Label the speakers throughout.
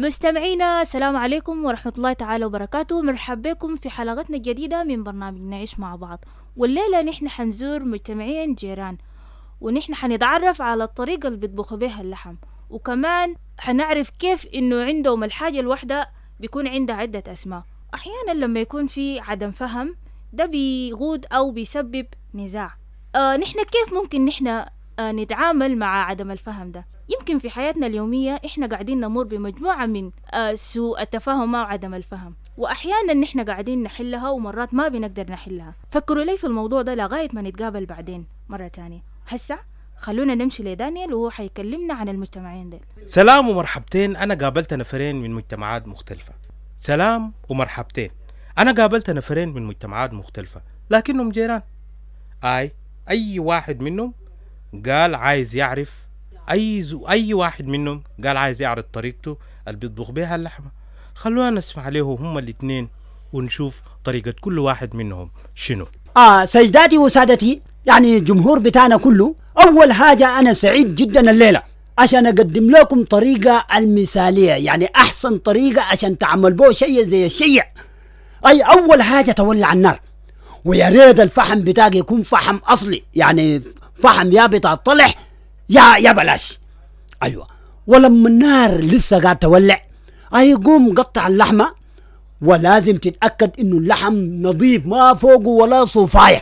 Speaker 1: مستمعينا السلام عليكم ورحمة الله تعالى وبركاته. مرحبا بكم في حلقتنا الجديدة من برنامج نعيش مع بعض. والليلة نحن حنزور مجتمعين جيران، ونحن حنتعرف على الطريقة اللي بيطبخوا بها اللحم، وكمان حنعرف كيف انه عندهم الحاجة الواحدة بيكون عندها عدة اسماء. احيانا لما يكون في عدم فهم ده بيغود او بيسبب نزاع. نحن كيف ممكن نحن نتعامل مع عدم الفهم ده؟ يمكن في حياتنا اليومية إحنا قاعدين نمر بمجموعة من سوء التفاهم أو عدم الفهم، وأحيانا نحن قاعدين نحلها ومرات ما بنقدر نحلها. فكروا لي في الموضوع ده لغاية ما نتقابل بعدين مرة تانية. هسا خلونا نمشي لدانيال وهو حيكلمنا عن المجتمعين دول.
Speaker 2: سلام ومرحبتين. أنا قابلت نفرين من مجتمعات مختلفة. سلام ومرحبتين. أنا قابلت نفرين من مجتمعات مختلفة لكنهم جيران. أي واحد منهم قال عايز يعرف أي واحد منهم قال عايز يعرض طريقته اللي بيطبخ بيها اللحمة. خلونا نسمع عليهم هم الاثنين ونشوف طريقة كل واحد منهم شنو.
Speaker 3: سيداتي وسادتي، يعني الجمهور بتاعنا كله، أول حاجة أنا سعيد جدا الليلة عشان أقدم لكم طريقة المثالية، يعني أحسن طريقة عشان تعمل بو شيء زي الشيء. أول حاجة تولع النار، ويا ريت الفحم بتاعك يكون فحم أصلي، يعني فحم يا بتاع الطلح يا بلاش. أيوة، ولما النار لسه قاعد تولع قوم قطع اللحمة، ولازم تتأكد إنه اللحم نظيف ما فوقه ولا صفاية.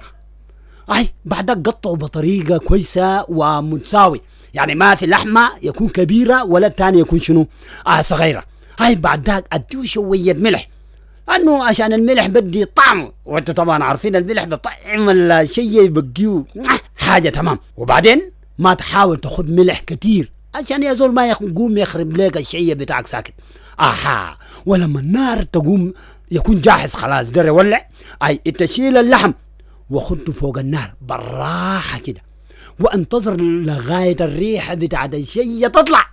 Speaker 3: بعدك قطعه بطريقة كويسة ومتساوي، يعني ما في لحمة يكون كبيرة ولا الثاني يكون شنو صغيرة. بعدك أديه شوية ملح، أنه عشان الملح بدي طعم، وانتوا طبعا عارفين الملح بطعم الشيء يبقيه حاجة تمام. وبعدين ما تحاول تاخد ملح كتير عشان يزول ما يقوم يخرب لك الشيء بتاعك ساكت. ولما النار تقوم يكون جاهز خلاص در يولع، تشيل اللحم وخده فوق النار بالراحة كده، وانتظر لغاية الريحة بتاعت الشيء تطلع.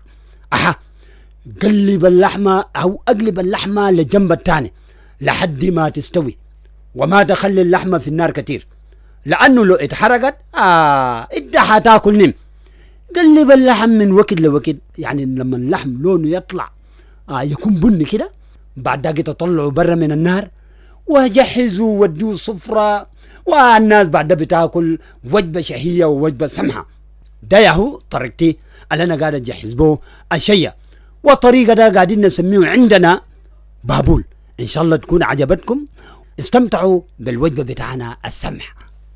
Speaker 3: قلب اللحمة أو أقلب اللحمة لجنب التاني لحد ما تستوي، وما تخلي اللحمة في النار كتير، لأنه لو اتحرقت إنت حتاكل نم. قلب اللحم من وقت لوقت، يعني لما اللحم لونه يطلع يكون بني كده، بعد ذلك تطلعوا برا من النار وجهزوا ودوا صفرة، والناس بعد بتاكل وجبة شهية ووجبة سمحة. ده يهو طريقتي اللي أنا قاعد أجهز به الشيء، والطريقة ده قاعدين نسميه عندنا بابول. إن شاء الله تكون عجبتكم، استمتعوا بالوجبة بتاعنا السمحة.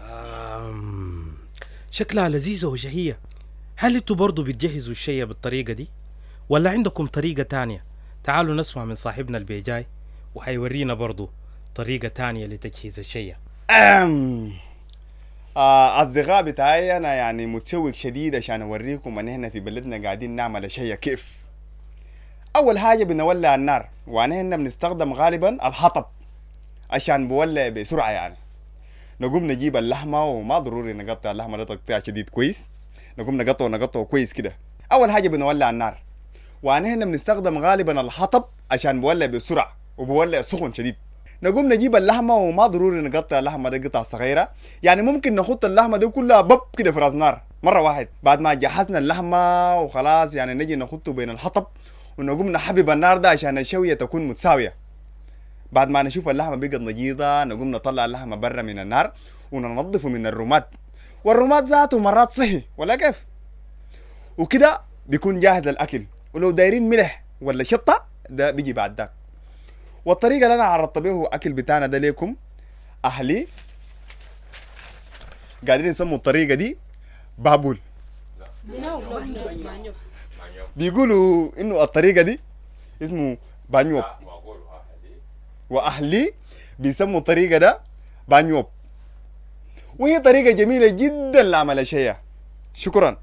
Speaker 2: شكلها لذيذة وشهية. هل انتوا برضو بتجهزوا الشيء بالطريقة دي ولا عندكم طريقة تانية؟ تعالوا نسمع من صاحبنا البيجاي وحيورينا برضو طريقة تانية لتجهيز الشيء.
Speaker 4: أصدقاء بتاعي، أنا يعني متشوق شديد عشان أوريكم أن هنا في بلدنا قاعدين نعمل شيء كيف. أول حاجة بنولع النار، وأنا هنا بنستخدم غالبا الحطب عشان بولع بسرعة. يعني نقوم نجيب اللحمة، وما ضروري نقطع اللحمة ده تقطيع شديد كويس، نقوم نقطعه كويس كده. أول حاجة بنولع النار، وأنا هنا بنستخدم غالبا الحطب عشان بولع بسرعة وبولع سخن شديد. نقوم نجيب اللحمة، وما ضروري نقطع اللحمة ده قطع صغيرة، يعني ممكن نحط اللحمة دي كلها بب كده في راس نار مرة واحد. بعد ما جهزنا اللحمة وخلاص يعني نجي نحطه بين الحطب ونقوم نحبب النار ده عشان الشوية تكون متساوية. بعد ما نشوف اللحمة بقت نجيضة نقوم نطلع اللحمة برا من النار وننظفه من الرماد، والرماد ذاته مرات صحي ولا كيف، وكده بيكون جاهز للأكل. ولو دايرين ملح ولا شطة ده بيجي بعد ذاك. والطريقة اللي أنا عرضت بيه أكل بتاعنا ده ليكم أهلي قاعدين يسموا الطريقة دي بابول. بيقولوا إنه الطريقة دي اسمه بانيوب، وأهلي بيسموا الطريقة ده بانيوب، وهي طريقة جميلة جدا لعمل الشيء. شكرا.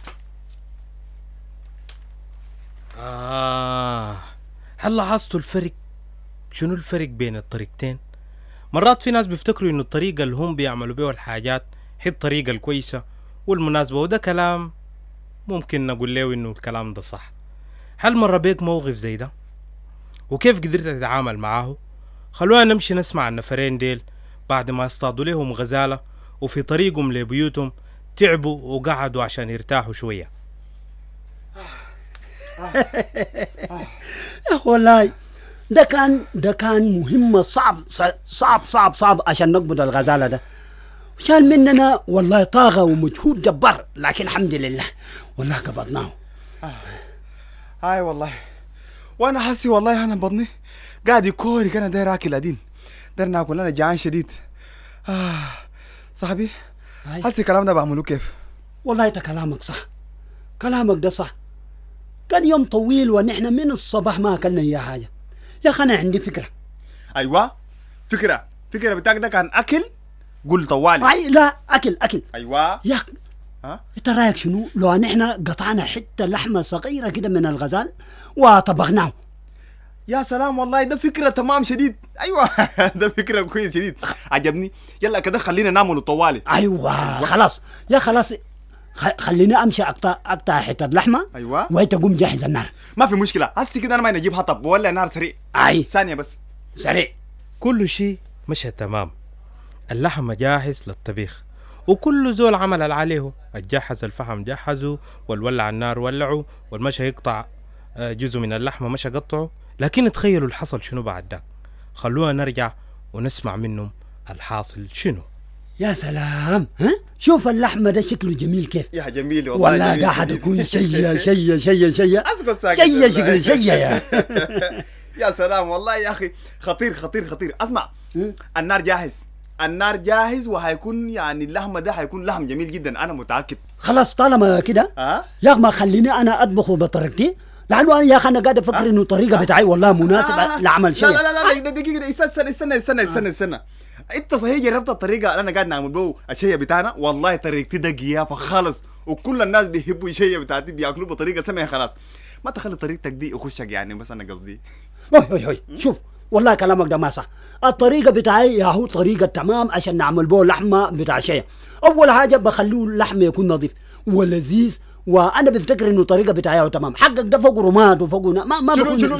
Speaker 2: هل لاحظتوا الفرق؟ شنو الفرق بين الطريقتين؟ مرات في ناس بيفتكروا إنه الطريقة اللي هم بيعملوا بيها الحاجات هي الطريقة الكويسة والمناسبة، وده كلام ممكن نقول له إنه الكلام ده صح. هل مر بيك موقف زي ده؟ وكيف قدرت تتعامل معاه؟ خلونا نمشي نسمع النفرين ديل بعد ما اصطادوا لهم غزالة وفي طريقهم لبيوتهم تعبوا وقعدوا عشان يرتاحوا شوية.
Speaker 3: يا أخي والله ده كان مهمة صعب عشان نقبض الغزالة ده. شال مننا والله طاقة ومجهود جبار، لكن الحمد لله والله قبضناه.
Speaker 4: هاي والله وانا حسي والله انا بطني قاعد يكوري كان داير اكل ادين داير ناكل، انا جعان شديد. صاحبي حسي الكلام ده بعمله كيف؟
Speaker 3: والله انت كلامك صح، كلامك ده صح. كان يوم طويل ونحن من الصباح ما اكلنا اي حاجه. يا اخي انا عندي فكره.
Speaker 4: ايوه فكره بتاعك ده كان اكل؟ قول طوالي.
Speaker 3: اي لا اكل.
Speaker 4: ايوه
Speaker 3: يا اخي انت رايك شنو لو نحن قطعنا حته لحمه صغيره كده من الغزال وطبخناه؟
Speaker 4: يا سلام والله ده فكره تمام شديد. ايوه ده فكره كويس شديد عجبني. يلا كده خلينا نعمله طوالي.
Speaker 3: ايوه خلاص يا خلاص خليني امشي اقطع حته لحمه.
Speaker 4: ايوه
Speaker 3: وانت قوم جهز النار.
Speaker 4: ما في مشكله، هسي كده انا ما نجيب حطب ولا نار سريع.
Speaker 3: اي
Speaker 4: ثانيه بس
Speaker 3: سريع.
Speaker 2: كل شيء مشى تمام، اللحم جاهز للطبيخ وكل زول عمل اللي عليه. الجهز الفحم جهزه والولع النار ولعه والمشى يقطع جزء من اللحمة مشى قطعه. لكن تخيلوا الحصل شنو بعد داك. خلونا نرجع ونسمع منهم الحاصل شنو.
Speaker 3: يا سلام شوف اللحمة ده شكله جميل كيف.
Speaker 4: يا جميل والله.
Speaker 3: والله قاعد يكون شيء
Speaker 4: اسكت ساكت
Speaker 3: شيء
Speaker 4: يا سلام والله يا اخي خطير. اسمع النار جاهز وهيكون يعني اللحمه ده هيكون لحم جميل جدا انا متاكد.
Speaker 3: خلاص طالما كده يا اخي ما خليني انا اطبخه بطريقتي، لانه انا يا اخي انا قاعد افكر انه الطريقه بتاعي والله مناسبه لعمل شيء.
Speaker 4: لا دقيقه استنى. انت صحيح جربت الطريقه اللي انا قاعد نعمل به الشيء بتاعنا؟ والله طريقتي ده قيافه خالص وكل الناس بيحبوا الشيء بتاعتي بياكلوه بطريقه سمحه. خلاص ما تخلي طريقتك دي اخشك يعني، بس انا قصدي
Speaker 3: هوي شوف والله كلامك ده ما صح. الطريقه بتاعي يا هو طريقه تمام عشان نعمل به لحمه بتاع شيء. اول حاجه بخليه اللحم يكون نظيف ولذيذ، وانا بفتكر انه الطريقه بتاعي تمام. حقك ده فوق رماد وفوق ما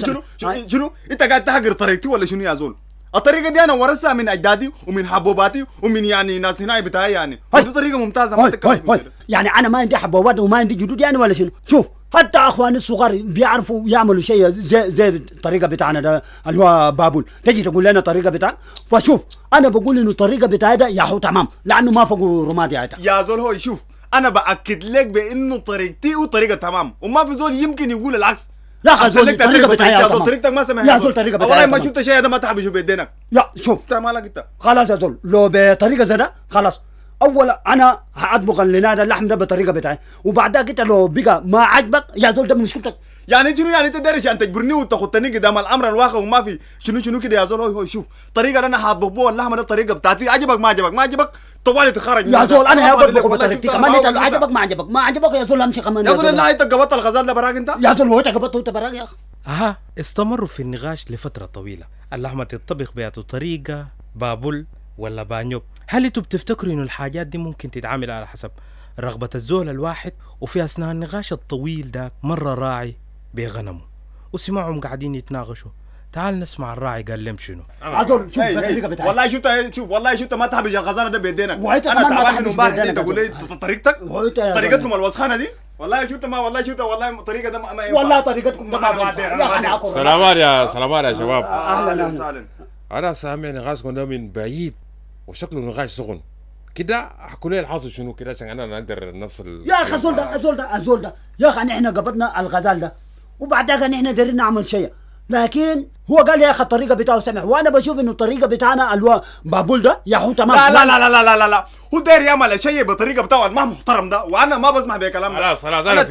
Speaker 4: شنو انت قاعد تحقر طريقتي ولا شنو يا زول؟ الطريقه دي انا ورثتها من اجدادي ومن حبوباتي ومن يعني ناس هنا بتاعي يعني. دي طريقه ممتازه.
Speaker 3: هاي يعني انا ما عندي حبوبات وما عندي جدود يعني ولا شنو؟ شوف حتى اخواني الصغار بيعرفوا يعملوا شيء زي الطريقه بتاعنا ده اللي هو بابول. تجي تقول لنا الطريقه بتاعك، فشوف انا بقول انه الطريقه بتاعي ده يا هو تمام لانه ما فوق رماد
Speaker 4: يا زول. هو شوف انا باكد لك بانه طريقتي وطريقه تمام وما في زول يمكن يقول العكس.
Speaker 3: يا اخي زول الطريقه بتاعي
Speaker 4: يا زول طريقتك ما سمعت
Speaker 3: يا زول الطريقه بتاعي
Speaker 4: والله ما شفت شيء هذا ما تحب يشوف بيدينك.
Speaker 3: يا شوف
Speaker 4: انت مالك انت.
Speaker 3: خلاص يا زول لو بطريقه زي ده خلاص اولا انا هاطبخ لنا اللحم ده بطريقه بتاعي، وبعدها انت لو بقى ما عجبك يا زول ده مشكلتك.
Speaker 4: يعني شنو يعني انت داري عشان تجبرني وتخطني قدام الامر الواقع وما في شنو كده يا زول. هو شوف طريقه انا هطبخ بها اللحمه ده الطريقه بتاعتي. عجبك ما عجبك طوالي تخرج
Speaker 3: يا زول. انا هطبخ بطريقتي كمان. انت عجبك ما عجبك يا زول امشي كمان
Speaker 4: يا زول. لا انت قبضت الغزال ده براك انت
Speaker 3: يا زول. هو انت قبضته انت براك يا اخي.
Speaker 2: استمروا في النقاش لفترة طويلة. اللحمة تطبخ بيعطوا طريقة بابل ولا بانيوب. هل انتوا بتفتكروا انه الحاجات دي ممكن تتعامل على حسب رغبة الزول الواحد؟ وفي اثناء النقاش الطويل ده مرة راعي بغنمه وسمعهم قاعدين يتناقشوا. تعال نسمع الراعي قال لهم شنو.
Speaker 3: عزول شوف الطريقه بتاعتي.
Speaker 4: والله شفت ما تحب الغزاله ده بيدينك.
Speaker 3: انا
Speaker 4: تعبان من امبارح انت تقول لي طريقتك طريقتكم الوسخانه دي. والله شفت والله الطريقه ده ما ينفع.
Speaker 3: والله طريقتكم ده ما ينفع.
Speaker 5: سلامات يا شباب.
Speaker 4: اهلا وسهلا.
Speaker 5: انا سامع نقاشكم ده من بعيد وشكله نقاش سخن كده. احكوا لي الحاصل شنو كده عشان انا نقدر نفصل.
Speaker 3: يا اخي الزول ده يا اخي احنا قبضنا الغزال ده وبعدها احنا دايرين نعمل شيء، لكن هو قال يا اخي الطريقه بتاعه سمح، وانا بشوف انه الطريقه بتاعنا الوا بابول ده يا هو تمام.
Speaker 4: لا هو داير يعمل شيء بالطريقه بتاعه ما محترم ده، وانا ما بسمح بكلام ده.
Speaker 5: خلاص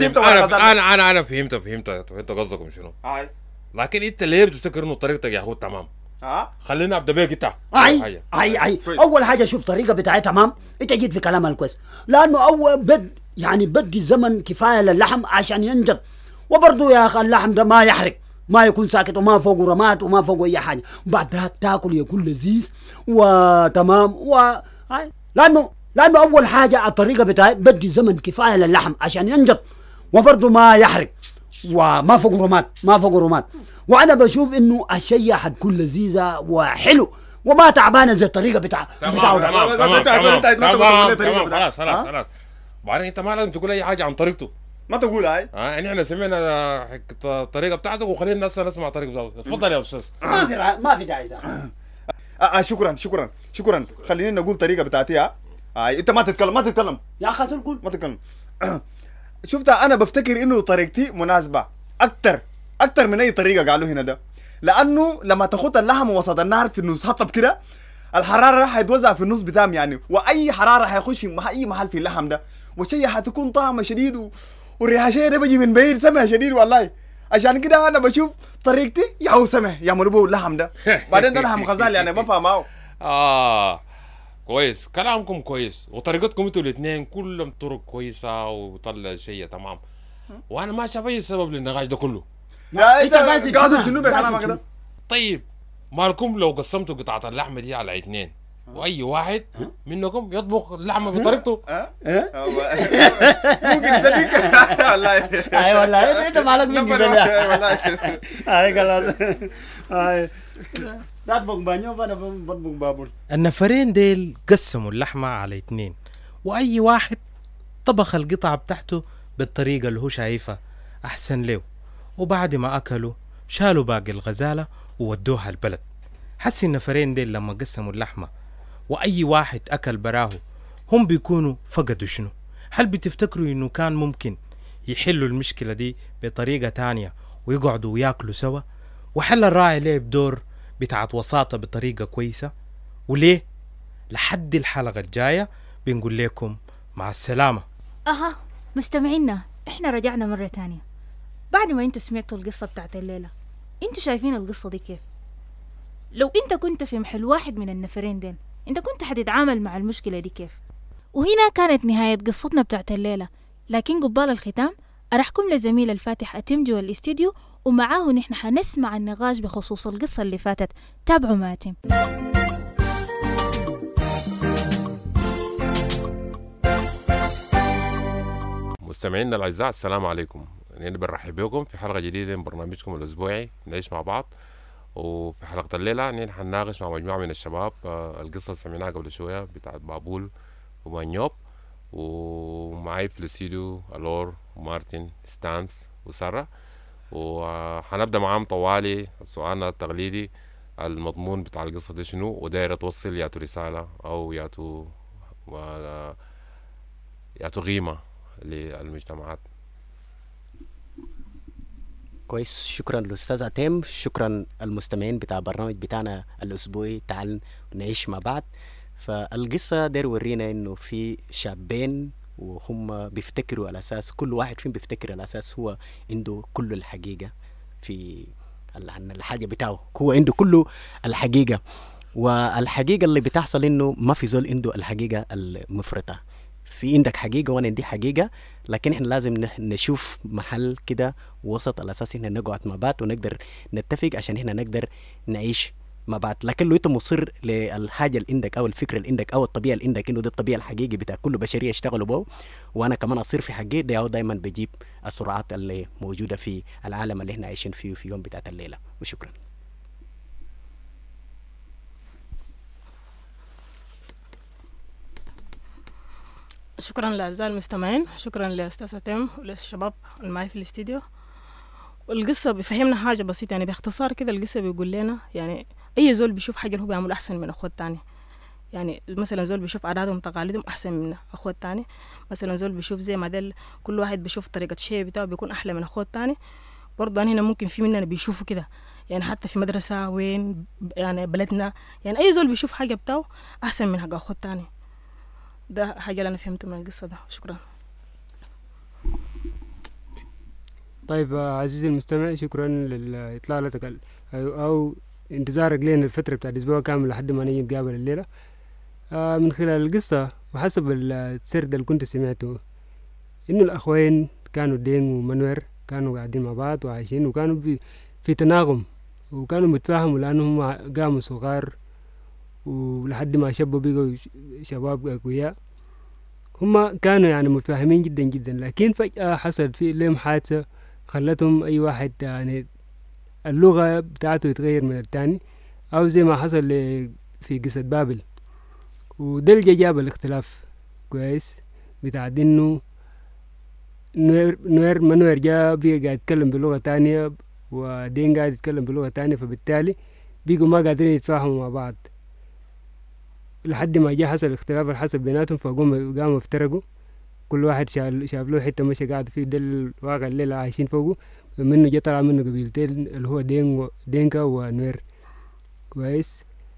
Speaker 5: انا فهمت قصدكم شنو. لكن انت ليه بتفتكر انه طريقتك يا هو تمام؟ خلينا ابدا بيك انت.
Speaker 3: اي اول حاجه شوف طريقه بتاعي تمام. انت جيت في كلام الكويس، لانه اول بدي زمن كفايه للحم عشان ينجب، وبرضه يا اخي اللحم ده ما يحرق، ما يكون ساكت وما فوق رمات وما فوق اي حاجه، بعدها تاكل يكون لذيذ وتمام لانه اول حاجه الطريقه بتاعي بدي زمن كفايه للحم عشان ينجب وبرضه ما يحرق وما فوق رمات وانا بشوف انه الشيء حتكون لذيذه وحلو وما تعبانه زي الطريقه بتاعه.
Speaker 5: تمام خلاص. بعدين انت ما لازم تقول اي حاجه عن طريقته.
Speaker 4: ما تقول هاي.
Speaker 5: يعني احنا سمعنا الطريقه بتاعتك وخلينا الناس نسمع الطريقه بتاعتك. تفضل يا استاذ.
Speaker 3: ما في داعي.
Speaker 4: شكرا. خليني نقول طريقه بتاعتي. انت ما تتكلم
Speaker 3: يا اخي تقول
Speaker 4: ما تتكلم. شفت انا بفتكر انه طريقتي مناسبه اكتر من اي طريقه قالوا هنا ده، لانه لما تاخد اللحم وسط النار في النص هطب كده، الحراره راح يتوزع في النص بتاعهم يعني، واي حراره حيخش في اي محل في اللحم ده، والشيء حتكون طعمه شديد والريحه شيء ده بيجي من بعيد سمع شديد والله. عشان كده انا بشوف طريقتي يا سمع يعملوا به اللحم ده. بعدين ده لحم غزال يعني بفهمه.
Speaker 5: كويس، كلامكم كويس وطريقتكم انتوا الاثنين كلهم طرق كويسه وطلع شيء تمام، وانا ما شايف اي سبب للنقاش ده كله.
Speaker 4: لا انت قاصد شنو بكلامك كده؟
Speaker 5: طيب مالكم لو قسمتوا قطعه اللحمه دي على اثنين واي واحد منكم يطبخ اللحمه بطريقته؟
Speaker 4: ممكن تصدق والله.
Speaker 3: اي والله انت مالك من كده والله. اي خلاص. اي لا تطبخ بانيو وانا بطبخ بابور.
Speaker 2: النفرين ديل قسموا اللحمه على 2، واي واحد طبخ القطعه بتاعته بالطريقه اللي هو شايفها احسن له، وبعد ما اكلوا شالوا باقي الغزاله وودوها البلد. حسي النفرين ديل لما قسموا اللحمه واي واحد اكل براه هم بيكونوا فقدوا شنو؟ هل بتفتكروا انه كان ممكن يحلوا المشكله دي بطريقه تانية ويقعدوا وياكلوا سوا؟ وحل الراعي ليه بدور بتاعت وساطه بطريقه كويسه؟ وليه؟ لحد الحلقه الجايه بنقول لكم مع السلامه.
Speaker 1: مستمعينا، احنا رجعنا مره تانية بعد ما انتوا سمعتوا القصه بتاعت الليله. انتوا شايفين القصه دي كيف؟ لو انت كنت في محل واحد من النفرين دين، انت كنت حتتعامل مع المشكلة دي كيف؟ وهنا كانت نهاية قصتنا بتاعت الليلة، لكن قبال الختام أرحكم لزميل الفاتح أتم جوا الاستديو، ومعاه نحن حنسمع النقاش بخصوص القصة اللي فاتت. تابعوا ما أتم.
Speaker 5: مستمعينا الأعزاء، السلام عليكم. يعني برحب بكم في حلقة جديدة من برنامجكم الأسبوعي نعيش مع بعض. وفي حلقة الليلة نحن حنناقش مع مجموعة من الشباب القصة اللي سمعناها قبل شوية بتاعت بابول ومانيوب، ومعي في الاستوديو ألور ومارتن ستانس وسارة، وحنبدأ معاهم طوالي سؤالنا التقليدي المضمون بتاع القصة دي شنو، ودايرة توصل ياتو رسالة أو ياتو قيمة للمجتمعات.
Speaker 6: كويس، شكرا للأستاذ أتم، شكرا المستمعين بتاع برنامج بتاعنا الأسبوعي تعال نعيش مع بعض. فالقصة داير ورينا إنه في شابين وهم بيفتكروا على أساس كل واحد فيهم بيفتكر على أساس هو عنده كل الحقيقة في عن الحاجة بتاعه، هو عنده كل الحقيقة، والحقيقة اللي بتحصل إنه ما في زول عنده الحقيقة المفرطة. في عندك حقيقة وانا عندي حقيقة، لكن احنا لازم نشوف محل كده وسط على اساس ان نقعد مع بعض ونقدر نتفق عشان احنا نقدر نعيش مع بعض. لكن لو انت مصر للحاجة اللي عندك او الفكرة اللي عندك او الطبيعة اللي عندك انه دي الطبيعة الحقيقية بتاع كل بشرية يشتغلوا به، وانا كمان اصير في حقي ده دايما بجيب السرعات اللي موجودة في العالم اللي احنا عايشين فيه في يوم بتاعت الليلة. وشكرا.
Speaker 7: شكرا لأعزائي المستمعين، شكرا لأستاذ أتم وللشباب اللي معي في الاستديو. والقصة بيفهمنا حاجة بسيطة، يعني باختصار كده القصة بيقول لنا يعني أي زول بيشوف حاجة هو بيعمل أحسن من أخوه التاني. يعني مثلا زول بيشوف عاداتهم وتقاليدهم أحسن من أخوه التاني، مثلا زول بيشوف زي ما دل كل واحد بيشوف طريقة الشيء بتاعه بيكون أحلى من أخوه التاني. برضه هنا ممكن في مننا بيشوفوا كده، يعني حتى في مدرسة وين يعني بلدنا، يعني أي زول بيشوف حاجة بتاعه أحسن من حق أخوه التاني. ده حاجة اللي أنا فهمته من القصة ده. شكرا.
Speaker 8: طيب عزيزي المستمع، شكرا لإطلالتك أو انتظارك لنا الفترة بتاع الأسبوع كامل لحد ما نيجي نتقابل الليلة. من خلال القصة وحسب السرد اللي كنت سمعته إنه الأخوين كانوا دينغ ومنور كانوا قاعدين مع بعض وعايشين، وكانوا في تناغم، وكانوا متفاهموا لأنهم قاموا صغار ولحد ما شبوا بقوا شباب أقوياء. هم كانوا يعني متفاهمين جدا جدا، لكن فجأة حصلت في لهم حادثة خلتهم أي واحد يعني اللغة بتاعته يتغير من التاني، أو زي ما حصل في قصة بابل. وده اللي جاب الاختلاف كويس بتاع إنه منوير جاء بقى قاعد يتكلم بلغة تانية ودين قاعد يتكلم بلغة تانية، فبالتالي بيقوا ما قادرين يتفاهموا مع بعض لحد ما جاء حصل اختلاف الحسب بيناتهم، فقاموا افترقوا، كل واحد شاف له حتة مشي قاعد فيه. ده الواقع الليلة عايشين فوقه، منه جاء طلع منه قبيلتين اللي هو دينكا ونوير. كويس.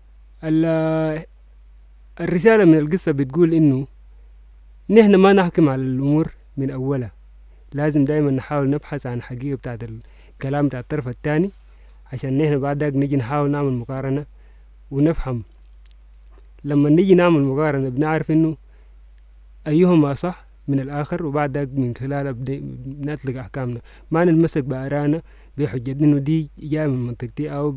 Speaker 8: الرسالة من القصة بتقول إنه نحن ما نحكم على الأمور من أولها، لازم دايما نحاول نبحث عن حقيقة بتاعت الكلام بتاع الطرف الثاني، عشان نحن بعد ذلك نجي نحاول نعمل مقارنة ونفهم. لما نجي نعمل مقارنة بنعرف إنه أيهما صح من الآخر، وبعد ذلك من خلالها بنطلق أحكامنا، ما نتمسك بآرانا بحجة إنه دي جاء من منطقتي أو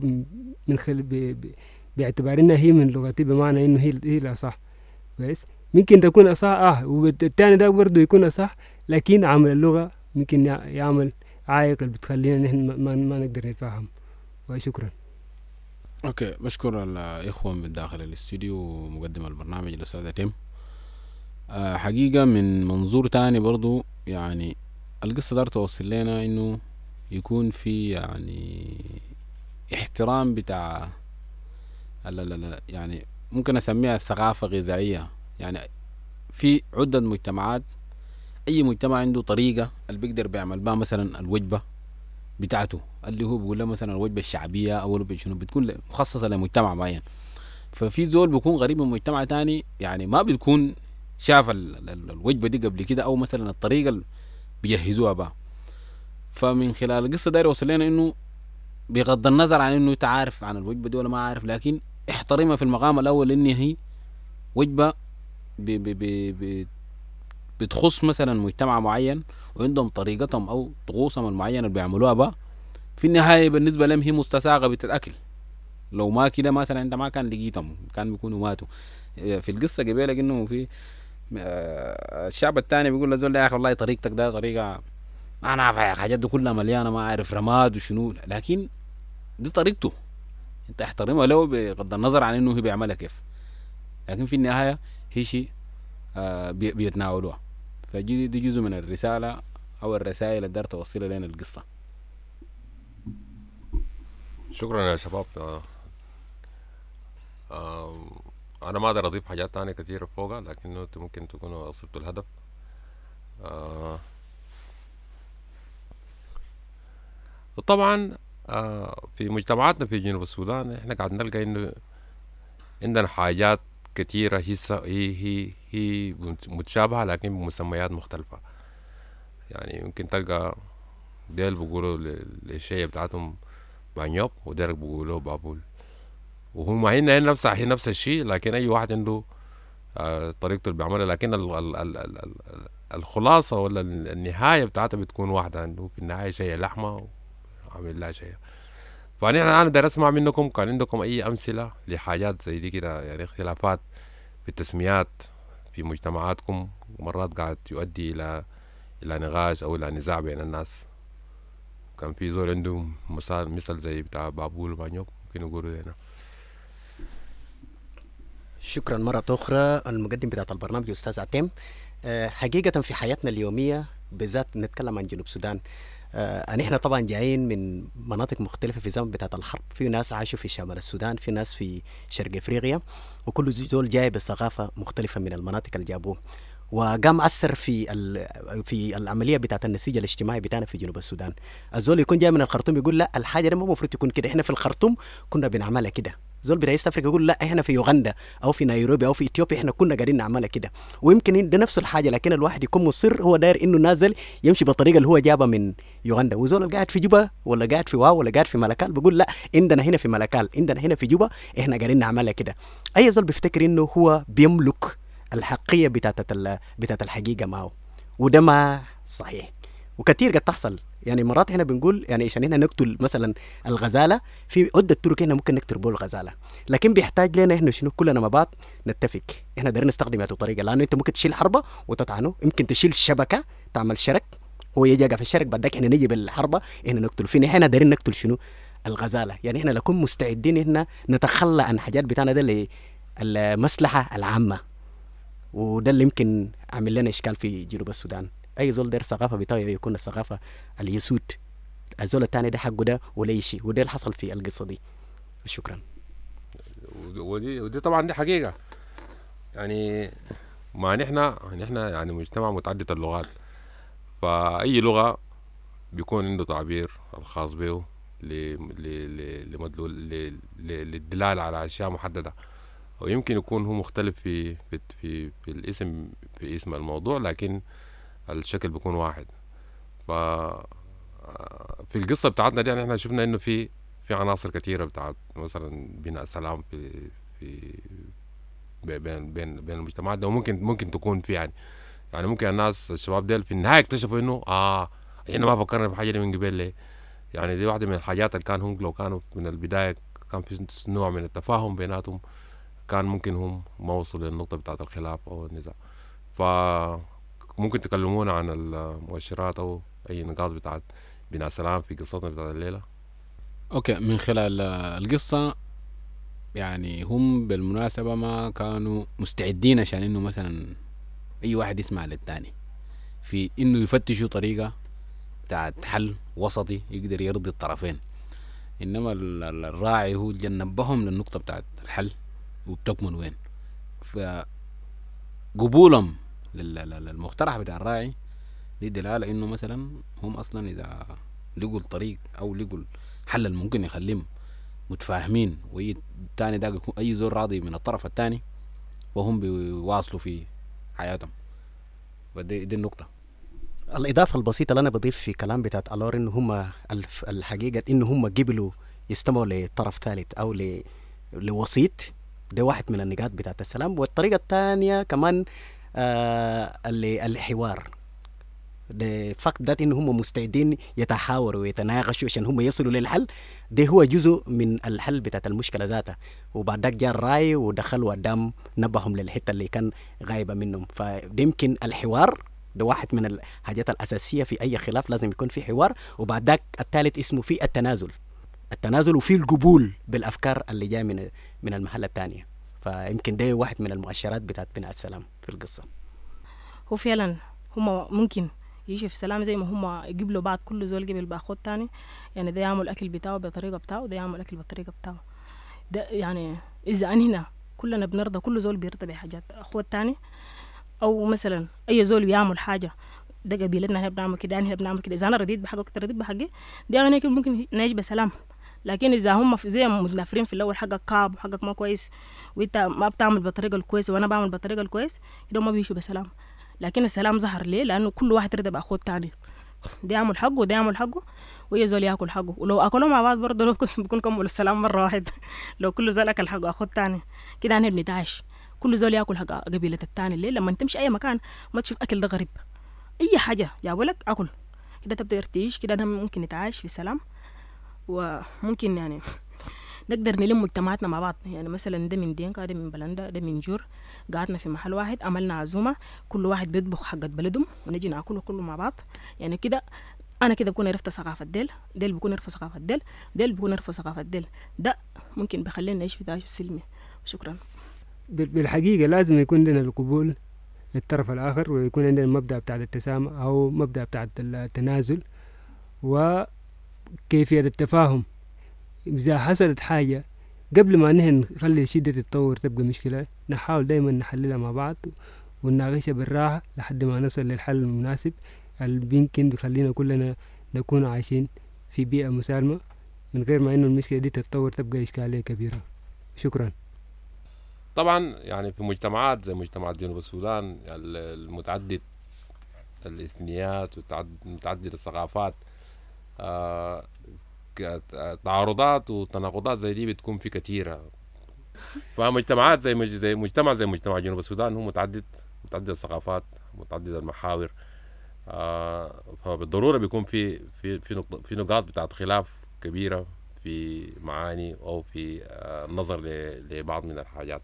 Speaker 8: باعتبار إنها هي من لغتي، بمعنى إنه هي لا صح. كويس. ممكن تكون أصح والتاني ده برضه يكون أصح، لكن عامل اللغة ممكن يعمل عائق اللي بتخلينا نحن ما نقدر نتفاهم. وشكرا.
Speaker 9: اوكي، بشكر الاخوه من داخل الاستوديو ومقدم البرنامج الاستاذ تيم. حقيقه من منظور تاني برضو، يعني القصه دار توصل لنا انه يكون في يعني احترام بتاع لا يعني ممكن اسميها ثقافه غذائيه. يعني في عده مجتمعات، اي مجتمع عنده طريقه اللي بيقدر بيعمل بها مثلا الوجبه بتاعته، اللي هو بيقول له مثلا الوجبه الشعبيه او شنو، بتكون مخصصه لمجتمع معين. ففي زول بيكون غريب من مجتمع تاني، يعني ما بتكون شاف الوجبه دي قبل كده، او مثلا الطريقه اللي بيجهزوها بها. فمن خلال القصه داير يوصل لنا انه بغض النظر عن انه انت عارف عن الوجبه دي ولا ما عارف، لكن احترمها في المقام الاول، ان هي وجبه بتخص مثلا مجتمع معين، وعندهم طريقتهم او طقوسهم المعينه اللي بيعملوها بقى. في النهايه بالنسبه لهم هي مستساغه بتتاكل، لو ما كده مثلا انت ما كان لقيتهم، كان بيكونوا ماتوا. في القصه قبيله انه في الشعب الثاني بيقول لزول يا اخي والله طريقتك ده طريقه ما انا عارف، الحاجات دي كلها مليانه ما عارف رماد وشنو، لكن دي طريقته، انت احترمها له بغض النظر عن انه هو بيعملها كيف، لكن في النهايه هي شيء بيتناولوها. فدي جزء من الرساله او الرسائل اللي دار توصلها لنا القصه.
Speaker 5: شكرا يا شباب. انا ما اقدر اضيف حاجات تانية كثيرة فوقها، لكنه ممكن تكونوا وصلتوا الهدف. وطبعا في مجتمعاتنا في جنوب السودان احنا قاعد نلقى انه عندنا حاجات كثيرة هي متشابهة لكن بمسميات مختلفة. يعني ممكن تلقى ديل بيقولوا للشيء بتاعتهم بانيوب، وديرك بيقولوا بابول، وهم هنا نفس الشيء، لكن اي واحد عنده طريقته اللي بيعملها، لكن الخلاصة ولا النهاية بتاعتها بتكون واحدة، عنده في النهاية شيء لحمة وعمل لها شيء. فنحن الآن داير أسمع منكم، كان عندكم أي أمثلة لحاجات زي دي كده، يعني اختلافات في التسميات في مجتمعاتكم ومرات قاعد يؤدي إلى نقاش أو إلى نزاع بين الناس. كان في زول عنده مثل زي بتاع بابول وبانيوب، ممكن يقولوا لنا.
Speaker 6: شكرا مرة أخرى المقدم بتاع البرنامج أستاذ عتيم. حقيقة في حياتنا اليومية بالذات نتكلم عن جنوب السودان، نحن طبعا جايين من مناطق مختلفة في زمن بتاعة الحرب. في ناس عاشوا في شمال السودان، في ناس في شرق افريقيا، وكل زول جاي بثقافة مختلفة من المناطق اللي جابوه، وقام أثر في العملية بتاعة النسيج الاجتماعي بتاعنا في جنوب السودان. الزول يكون جاي من الخرطوم يقول لا الحاجة دي ما المفروض تكون كده، احنا في الخرطوم كنا بنعملها كده. زول بتاع إيست أفريقيا يقول لا احنا في يوغندا او في نيروبي او في اثيوبيا احنا كنا قاعدين نعملها كده. ويمكن ده نفس الحاجة، لكن الواحد يكون مصر هو داير انه نازل يمشي بالطريقة اللي هو جابها من يوغندا. وزول قاعد في جوبا ولا قاعد في واو ولا قاعد في ملكال بيقول لا عندنا هنا في ملكال، عندنا هنا في جوبا احنا قاعدين نعملها كده. اي زول بيفتكر انه هو بيملك الحقية بتاعت الحقيقة معه، وده ما صحيح. وكثير قد تحصل، يعني مرات احنا بنقول يعني عشان هنا نقتل مثلا الغزالة، في عدة طرق هنا ممكن نقتل بول الغزالة، لكن بيحتاج لنا احنا شنو كلنا مع بعض نتفق. احنا دايرين نستخدم هذه الطريقة، لانه انت ممكن تشيل حربة وتطعنه، يمكن تشيل شبكة تعمل شرك، هو يجي في الشرك بعدك احنا نجي بالحربة احنا نقتل. فين احنا دايرين نقتل شنو الغزالة، يعني احنا نكون مستعدين احنا نتخلى عن حاجات بتاعنا ده للمصلحة العامة. وده اللي يمكن عامل لنا اشكال في جنوب السودان. اي زول دير ثقافه بتاعه يكون الثقافه اليسود، الزول الثاني ده حقه ده ولا شيء، وده اللي حصل في القصه دي. شكرا.
Speaker 5: ودي طبعا دي حقيقه يعني. ما نحن يعني مجتمع متعدد اللغات، فاي لغه بيكون عنده تعبير الخاص به للدلاله على اشياء محدده، ويمكن يكون هو مختلف في الاسم، في اسم الموضوع، لكن الشكل بيكون واحد. ف في القصه بتاعتنا دي يعني احنا شفنا انه في عناصر كثيره بتاعت مثلا بناء سلام في بين المجتمعات ده، وممكن تكون في يعني ممكن الناس الشباب ديل في النهايه اكتشفوا انه احنا ما فكرنا في حاجه دي من قبل ليه. يعني دي واحده من الحاجات اللي كان هم لو كانوا من البدايه كان في نوع من التفاهم بيناتهم، كان ممكن هم ما وصلوا للنقطه بتاعت الخلاف او النزاع. فممكن تكلمونا عن المؤشرات او اي نقاط بتاعت بناء سلام في قصتنا بتاعت الليله.
Speaker 9: اوكي، من خلال القصه يعني هم بالمناسبه ما كانوا مستعدين عشان انه مثلا اي واحد يسمع للتاني، في انه يفتشوا طريقه بتاعت حل وسطي يقدر يرضي الطرفين. انما الراعي هو جنبهم للنقطه بتاعت الحل وبتكمن وين. فقبولهم للمقترح بتاع الراعي دي دلاله انه مثلا هم اصلا اذا لقوا الطريق او لقوا الحل اللي ممكن يخليهم متفاهمين واي الثاني ده يكون اي زول راضي من الطرف الثاني، وهم بيواصلوا في حياتهم. ودي النقطه.
Speaker 6: الإضافة البسيطة اللي أنا بضيف في كلام بتاعت ألور إنه هم الحقيقة إنه هم قبلوا يستمعوا لطرف ثالث أو لوسيط. ده واحد من النقاط بتاعت السلام. والطريقة الثانية كمان الحوار. ده فقط ذات إنه هم مستعدين يتحاوروا ويتناقشوا عشان هم يصلوا للحل. ده هو جزء من الحل بتاعت المشكلة ذاتها. وبعد ذاك جاء الرأي ودخلوا قدام نبههم للحتة اللي كان غايبة منهم. فده يمكن الحوار ده واحد من الحاجات الأساسية في أي خلاف، لازم يكون في حوار. وبعد ذاك الثالث اسمه في التنازل وفي القبول بالأفكار اللي جاء من المحلة الثانية. فيمكن ده واحد من المؤشرات بتاعت بناء السلام في القصة.
Speaker 7: هو فعلا هم ممكن يعيشوا في سلام زي ما هم يقبلوا بعض، كل زول قبل بأخوه الثاني. يعني ده يعمل الأكل بتاعه بطريقة بتاعه وده يعمل الأكل بطريقة بتاعه. ده يعني إذا أنهنا كلنا بنرضى، كل زول بيرضى بحاجات أخوه الثاني. او مثلا اي زول بيعمل حاجه ده قبيلتنا احنا بنعمل كده، احنا بنعمل كده، اذا انا رديت بحقك انت رديت بحقي، دي انا ممكن نعيش بسلام. لكن اذا هم زي متنافرين في الاول، حقك كعب وحقك ما كويس وانت ما بتعمل بالطريقه الكويسه وانا بعمل بالطريقه الكويس، كده ما بيعيشوا بسلام. لكن السلام ظهر ليه؟ لانه كل واحد رضى باخوه الثاني، ده يعمل حقه وده يعمل حقه وهي زول ياكل حقه. ولو اكلوا مع بعض برضه لو بيكون كملوا السلام مره واحد. لو كل زول اكل حقه اخوه الثاني كده احنا بنتعايش، كل زول ياكل حق قبيله الثاني. ليه؟ لما تمشي اي مكان ما تشوف اكل ده غريب، اي حاجه جابوا لك اكل كده تبدا تعيش كده. ممكن نتعايش في سلام، وممكن يعني نقدر نلم مجتمعاتنا مع بعض. يعني مثلا ده من دينكا، ده من بلندا، ده من جور، قعدنا في محل واحد عملنا عزومه، كل واحد بيطبخ حقة بلدهم ونجي ناكله كله مع بعض. يعني كده انا كده بكون عرفت ثقافه ديل بيكون عرفوا ثقافه ديل بيكون عرفوا ثقافه ديل. ده ممكن بخلينا نعيش في تعايش سلمي. شكرا.
Speaker 8: بالحقيقة لازم يكون عندنا القبول للطرف الآخر، ويكون عندنا المبدأ بتاع التسامح أو مبدأ بتاع التنازل وكيفية التفاهم. إذا حصلت حاجة قبل ما نخلي الشدة تتطور تبقى مشكلة، نحاول دايما نحللها مع بعض ونناقشها بالراحة لحد ما نصل للحل المناسب اللي يمكن بيخلينا كلنا نكون عايشين في بيئة مسالمة من غير ما إنه المشكلة دي تتطور تبقى إشكالية كبيرة. شكرا.
Speaker 5: طبعا يعني في مجتمعات زي مجتمع جنوب السودان المتعدد الاثنيات ومتعدد الثقافات، تعارضات وتناقضات زي دي بتكون في كثيرة. فمجتمعات زي مجتمع جنوب السودان هو متعدد الثقافات، متعدد المحاور، فبالضرورة بيكون في نقاط بتاعت خلاف كبيرة في معاني أو في النظر لبعض من الحاجات.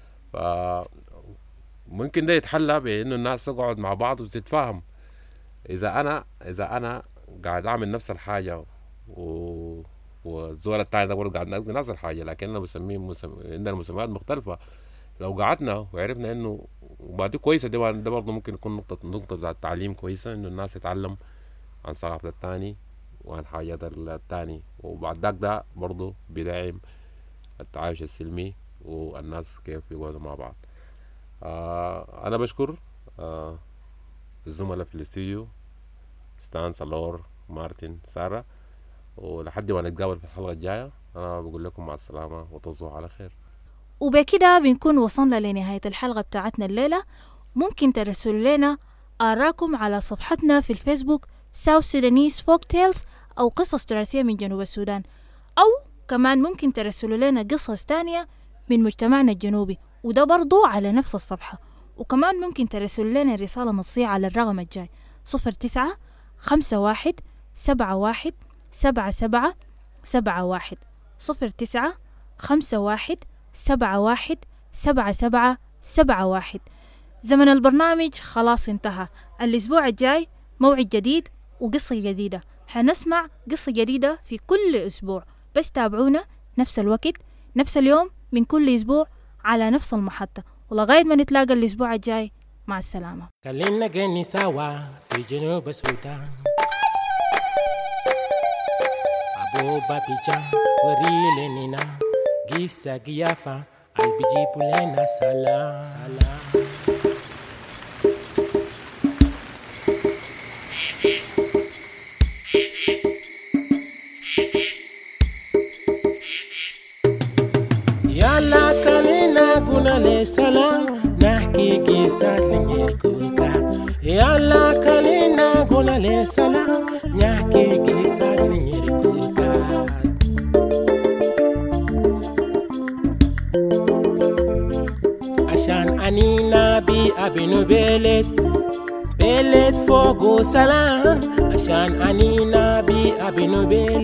Speaker 5: فممكن ده يتحلى بأنه الناس تقعد مع بعض وتتفاهم. إذا أنا قاعد أعمل نفس الحاجة والزول التاني ده برضه قاعد نعمل نفس الحاجة، لكن أنا عندنا مسميات مختلفة، لو قعدنا وعرفنا انه وبعد كويسه ده برضه ممكن يكون نقطه بتاعت التعليم كويسه، انه الناس تتعلم عن ثقافه الثاني وعن حاجات الثاني، وبعد ذاك ده برضه بيدعم التعايش السلمي والناس كيف يقعدوا مع بعض. انا بشكر الزملاء في الاستوديو ستان، سالور، مارتن، ساره، ولحد ما نتقابل في الحلقه الجايه انا بقول لكم مع السلامه وتصبحوا على خير.
Speaker 1: وبكده بنكون وصلنا لنهاية الحلقة بتاعتنا الليلة. ممكن ترسلوا لنا آراءكم على صفحتنا في الفيسبوك South Sudanese Folktales أو قصص تراثية من جنوب السودان، أو كمان ممكن ترسلوا لنا قصص تانية من مجتمعنا الجنوبي وده برضو على نفس الصفحة. وكمان ممكن ترسلوا لنا رسالة نصية على الرقم الجاي 0951717771 0951717771. زمن البرنامج خلاص انتهى. الأسبوع الجاي موعد جديد وقصة جديدة، حنسمع قصة جديدة في كل أسبوع، بس تابعونا نفس الوقت نفس اليوم من كل أسبوع على نفس المحطة، ولغاية ما نتلاقى الأسبوع الجاي مع السلامة.
Speaker 10: خلينا نغني سوا في جنوب السودان، أبو بابيجان وريلينينا جيسا جيافا البيجيبوا لنا سلام سلام. يلا كلنا قلنا لسلام نحكي قصة لنيركوكا. يلا كلنا قلنا لسلام نحكي قصة لنيركوكا. عشان أنينا بي أبنو بلد فوقو سلام. عشان أنينا بي أبنو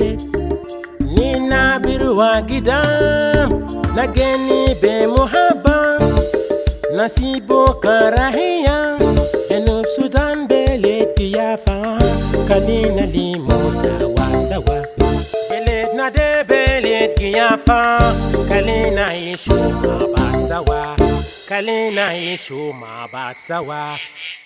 Speaker 10: نينا بروا قدام نغني بمحبة نسيبو كراهية. جنوب سودان بلد قيافة خلينا ليمو سوا سوا. بلدنا ده بلد قيافة خلينا نعيشو مع بعض سوا. خلينا نعيشو مع بعض سوا.